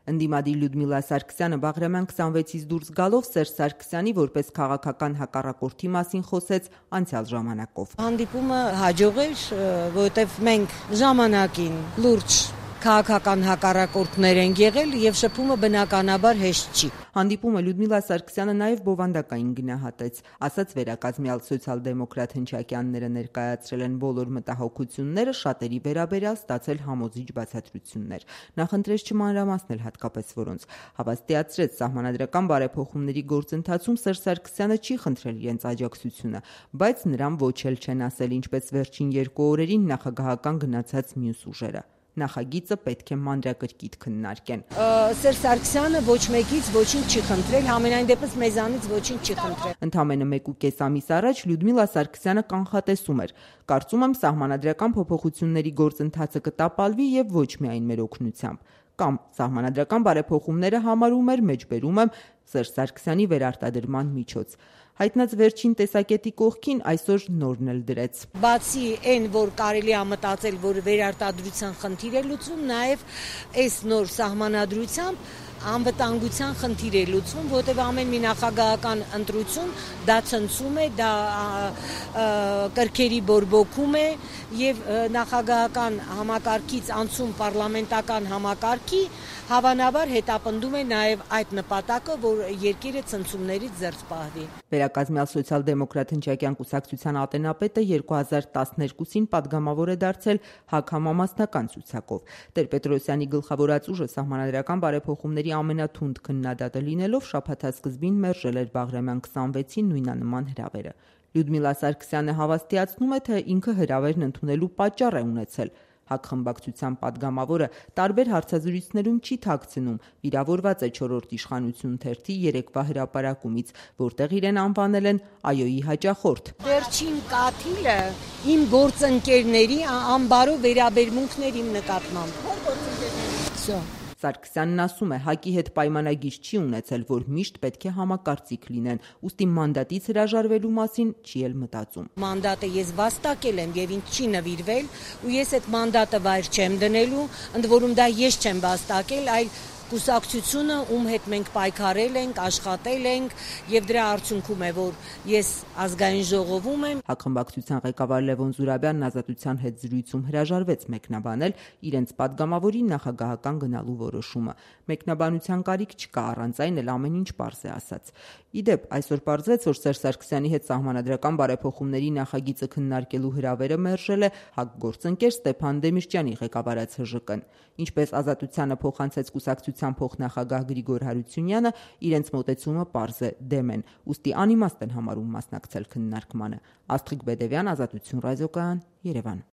Ընդդիմադիր Լյուդմիլա Սարգսյանը Բաղրամյան 26-ից դուրս գալով Սերժ Սարգսյանի որպես քաղաքական հակառակորդի մասին խոսեց անցյալ ժամանակով։ Հանդիպումը հաջող էր, որովհետև մենք ժամանակին լուրջ քաղաքական հակառակորդներ են եղել եւ շփումը բնականաբար հեշտ չի։ Հանդիպումը Լյուդմիլա Սարգսյանը նաև բովանդակային գնահատեց, ասաց վերակազմյալ սոցիալ-դեմոկրատ հնչակյանները ներկայացրել են բոլոր մտահոգությունները, շատերի վերաբերյալ ստացել համոզիչ բացատրություններ։ Նախընտրեց չմանրամասնել հատկապես որոնց։ Հավաստիացրեց սահմանադրական բարեփոխումների գործընթացում Սերժ Սարգսյանը չի խնդրել իրենց աջակցությունը, բայց նրան ոչ էլ չեն ասել, ինչպես վերջին 2 օրերին նախագահական գնացած մյուս ուժերը։ Նախագիծը պետք է մանրակրկիտ քննարկեն։ Սերժ Սարգսյանը ոչ մեկից ոչինչ չի խնդրել, համենայն դեպս մեզանից ոչինչ չի խնդրել։ Ընդամենը 1.5 ամիս առաջ Լյուդմիլա Սարգսյանը կանխատեսում էր. կարծում եմ սահմանադրական փոփոխությունների գործընթացը կտապալվի եւ ոչ միայն մեր օգնությամբ։ Կամ սահմանադրական բարեփոխումները համարում էր մեջբերում եմ Սերժ Սարգսյանի վերարտադրման միջոց։ Հայտնած վերջին տեսակետի կողքին այսօր նորն էլ դրեց։ Բացի այն, որ կարելի է մտածել, որ վերարտադրության խնդիր է լուծվում, նաև այս նոր սահմանադրությամբ անվտանգության խնդիր է լուծվում, որտեղ ամեն մի նախագահական ընտրություն դա ցնցում է, դա կրքերի բորբոքում է եւ նախագահական համակարգից անցում պարլամենտական համակարգի հավանաբար հետապնդում է նաև այդ նպատակը, որ երկիրը ցնցումներից զերծ պահվի։ Վերակազմյալ սոցիալ-դեմոկրատ հնչակյան կուսակցության ատենապետը 2012-ին падգամավոր է դարձել ՀԱԿ համամասնական ցուցակով։ Տեր-Պետրոսյանի գլխավորած ուժը սահմանադրական բարեփոխումների ամենաթունդ քննադատը լինելով շաբաթասկզբին մերժել էր Բաղրամյան 26-ի նույնանման հրավերը։ Լյուդմիլա Սարգսյանը հավաստիացնում է, թե ինքը հրավերն ընդունելու պատճառ է ունեցել։ ՀԱԿ խմբակցության падգամավորը տարբեր հարցազրույցներում չի թաքցնում, վիրավորված է 4-րդ իշխանություն թերթի երեկվա հրապարակումից, որտեղ իրեն անվանել են ԱՅՈ-ի հաճախորդ։ Վերջին կաթիլը իմ գործընկերների անբարո վերաբերմունքներ իմ նկատմամբ։ Ո՞ր գործընկերների։ Սարգսյանն ասում է, ՀԱԿ-ի հետ պայմանագիր չի ունեցել, որ միշտ պետք է համակարծիք լինեն, ուստի մանդատից հրաժարվելու մասին չի էլ մտածում։ Մանդատը ես վաստակել եմ եւ ինձ չի նվիրվել, ու ես այդ մանդատը վայր չեմ դնելու, ընդ որում դա ես չեմ վաստակել, այլ կուսակցությունը, ում հետ մենք պայքարել ենք, աշխատել ենք եւ դրա արդյունքում է, որ ես ազգային ժողովում եմ։ ՀԱԿ խմբակցության ղեկավար Լևոն Զուրաբյանն Ազատության հետ զրույցում հրաժարվեց մեկնաբանել իրենց падգամավորի նախագահական գնալու որոշումը։ Մեկնաբանության կարիք չկա, առանց այն էլ ամեն ինչ պարզ է ասած։ Իդեպ, այսօր պարզվեց, որ Սերժ Սարգսյանի հետ սահմանադրական բարեփոխումների նախագիծը քննարկելու հրավերը մերժել է ՀԱԿ գործընկեր Ստեփան Դեմիրճյանի ղեկավարած ՀԺԿ-ն։ Ինչպես Ազատությանը փոխանցեց կուսակցության փոխնախագահ Գրիգոր Հարությունյանը, իրենց մոտեցումը պարզ է, դեմ են, ուստի անիմաստ են համարում մասնակցել քննարկմանը։ Աստղիկ Բեդևյան, Ազատություն ռադիոկայան, Երևան։